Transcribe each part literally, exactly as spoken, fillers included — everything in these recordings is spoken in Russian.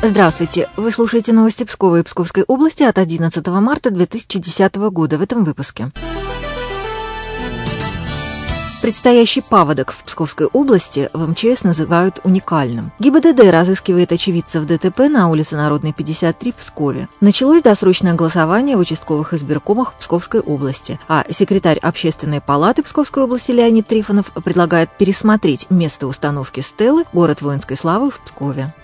Здравствуйте! Вы слушаете новости Пскова и Псковской области от одиннадцатого марта две тысячи десятого года в этом выпуске. Предстоящий паводок в Псковской области в эм че эс называют уникальным. ГИБДД разыскивает очевидцев ДТП на улице Народной, пятьдесят три в Пскове. Началось досрочное голосование в участковых избиркомах Псковской области, а секретарь Общественной палаты Псковской области Леонид Трифонов предлагает пересмотреть место установки стелы «Город воинской славы» в Пскове.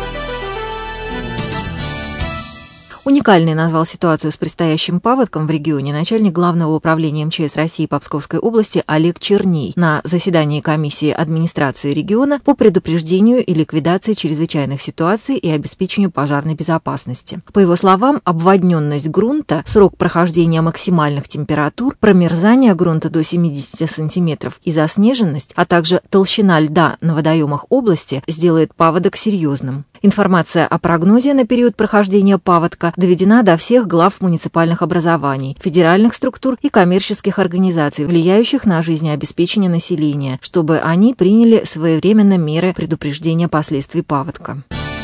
Уникальной назвал ситуацию с предстоящим паводком в регионе начальник Главного управления эм че эс России по Псковской области Олег Черней на заседании комиссии администрации региона по предупреждению и ликвидации чрезвычайных ситуаций и обеспечению пожарной безопасности. По его словам, обводненность грунта, срок прохождения максимальных температур, промерзание грунта до семидесяти сантиметров и заснеженность, а также толщина льда на водоемах области сделает паводок серьезным. Информация о прогнозе на период прохождения паводка доведена до всех глав муниципальных образований, федеральных структур и коммерческих организаций, влияющих на жизнеобеспечение населения, чтобы они приняли своевременно меры предупреждения последствий паводка.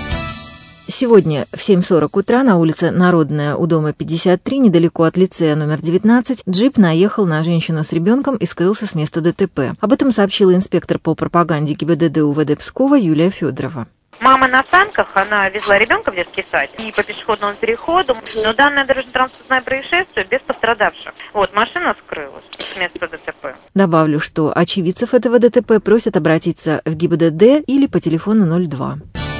Сегодня в семь сорок утра на улице Народная у дома пятьдесят три, недалеко от лицея номер девятнадцать, джип наехал на женщину с ребенком и скрылся с места ДТП. Об этом сообщила инспектор по пропаганде ГИБДД УВД Пскова Юлия Федорова. Мама на санках, она везла ребенка в детский сад и по пешеходному переходу, но данное дорожно-транспортное происшествие без пострадавших. Вот, машина скрылась с места ДТП. Добавлю, что очевидцев этого ДТП просят обратиться в ГИБДД или по телефону ноль два.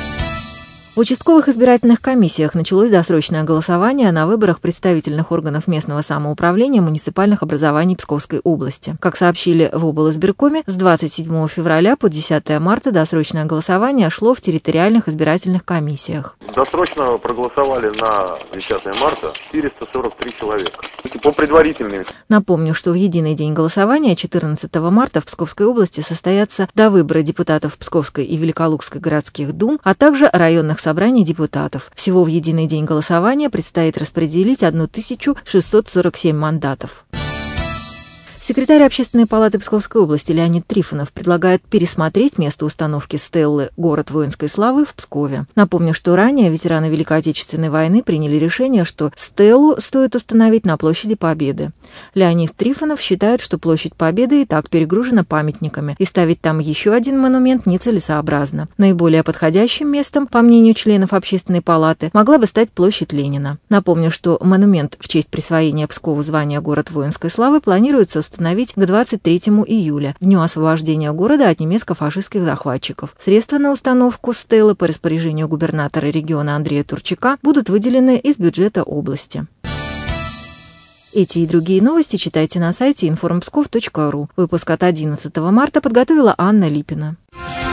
В участковых избирательных комиссиях началось досрочное голосование на выборах представительных органов местного самоуправления муниципальных образований Псковской области. Как сообщили в облизбиркоме, с двадцать седьмого февраля по десятое марта досрочное голосование шло в территориальных избирательных комиссиях. Досрочно проголосовали на десятое марта четыреста сорок три человека. По предварительным. Напомню, что в единый день голосования четырнадцатого марта в Псковской области состоятся довыборы депутатов Псковской и Великолукской городских дум, а также районных собраний депутатов. Всего в единый день голосования предстоит распределить тысячу шестьсот сорок семь мандатов. Секретарь Общественной палаты Псковской области Леонид Трифонов предлагает пересмотреть место установки стеллы «Город воинской славы» в Пскове. Напомню, что ранее ветераны Великой Отечественной войны приняли решение, что стеллу стоит установить на площади Победы. Леонид Трифонов считает, что площадь Победы и так перегружена памятниками, и ставить там еще один монумент нецелесообразно. Наиболее подходящим местом, по мнению членов Общественной палаты, могла бы стать площадь Ленина. Напомню, что монумент в честь присвоения Пскову звания «Город воинской славы» планируется установить установить к двадцать третьему июля, дню освобождения города от немецко-фашистских захватчиков. Средства на установку стелы по распоряжению губернатора региона Андрея Турчака будут выделены из бюджета области. Эти и другие новости читайте на сайте информпсков точка ру. Выпуск от одиннадцатого марта подготовила Анна Липина.